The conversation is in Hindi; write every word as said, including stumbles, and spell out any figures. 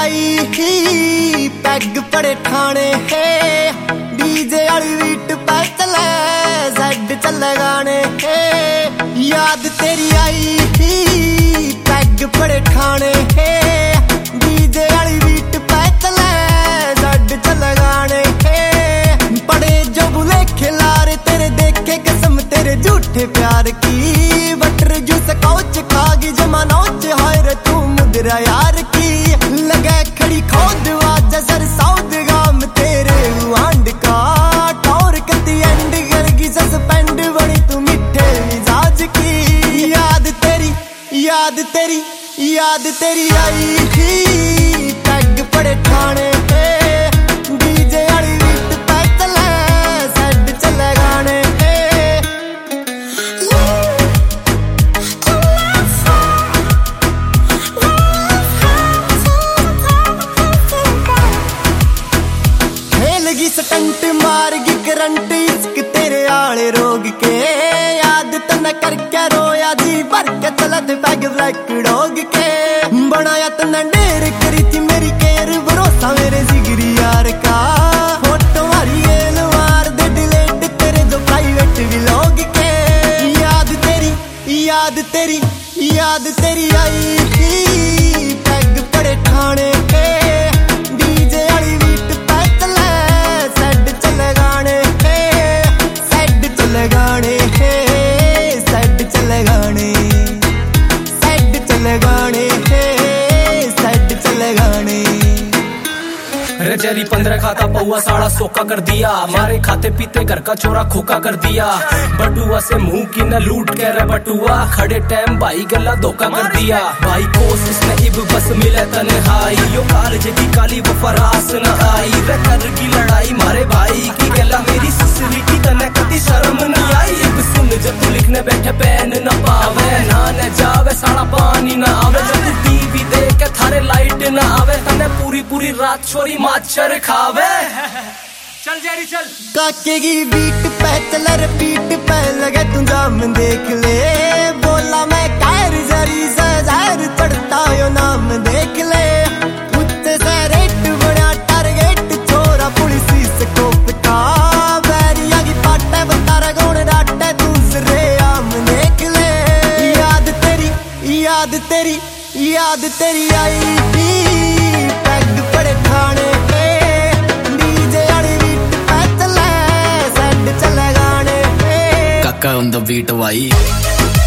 आई ही पैग पड़े ठाणे है डीजे वाली बीट पे चले जेड चले गाने है। याद तेरी आई ही पैग पड़े ठाणे है डीजे वाली बीट पे चले जेड चले गाने है। पड़े जो बुले खिलारे तेरे देखे कसम तेरे झूठे प्यार की बटर जूस कौच खागी जमानोच हाय रे तू मुद्रा यार की। लगे खड़ी खोद वाजा सर साउद गाम तेरे आंड का टौर कती एंड करगी सस्पेंड बड़ी तू मिठे मिजाज की। याद तेरी याद तेरी याद तेरी आई ही पैग पड़े ठाणे पे डीजे वाली बीट पे चले सेड चले गाने पे। खेलगी स्टंट मारगी करंट इश्क तेरे आले रोग के। याद तने करके रोया जी भर के चलत पैग ब्लैक डॉग के। बनाया तने ढेर करी थी मेरी केयर भरोसा मेरे जिगरी यार का। फोटो मारी एल मार दे डिलीट तेरे जो प्राइवेट व्लॉग के। याद तेरी याद तेरी याद तेरी आई ही पैग पड़े ठाणे पे डीजे वाली बीट पे चले सेड चले गाने पे। सेड चले गाने पे सेड चले गाने सेड चले गाने पे सेड चले गाने। रजरी पंद्रह खाता पौआ साड़ा सोका कर दिया। मारे खाते पीते घर का चोरा खोका कर दिया। बटुआ से मुंह की न लूट के रे बटुआ खड़े टाइम भाई गला धोखा कर दिया। भाई कोशिश न इब बस मिले तन्हाई यो कालज की काली वो फरास न आई। रे कर की लड़ाई मारे भाई की गला मेरी ससुरी की तने कती शर्म नहीं आई। इब सुन जब तू लिखने बैठे पैन न पावे ना न जावे साड़ा पानी न आवे। जब तू टीवी देख के थारे लाइट न आवे तने पूरी पूरी रात छोरी माचर खावे। चल जेरी चल काके की बीट पे चल रिपीट पे लगे तू जाम देख ले। बोला मैं कायर जरी से जहर चढ़ता यो नाम देख ले। उत्ते से रेट बड़ा टारगेट छोरा पुलिस स्कोप का। बैरिया की पाटे बतारा गौन डाटे दूसरे आम देख ले। याद तेरी याद तेरी याद तेरी आई ही पैग पड़े ठाणे पे डीजे वाली बीट पे चले सेड चले गाने पे। काका on the beat भाई।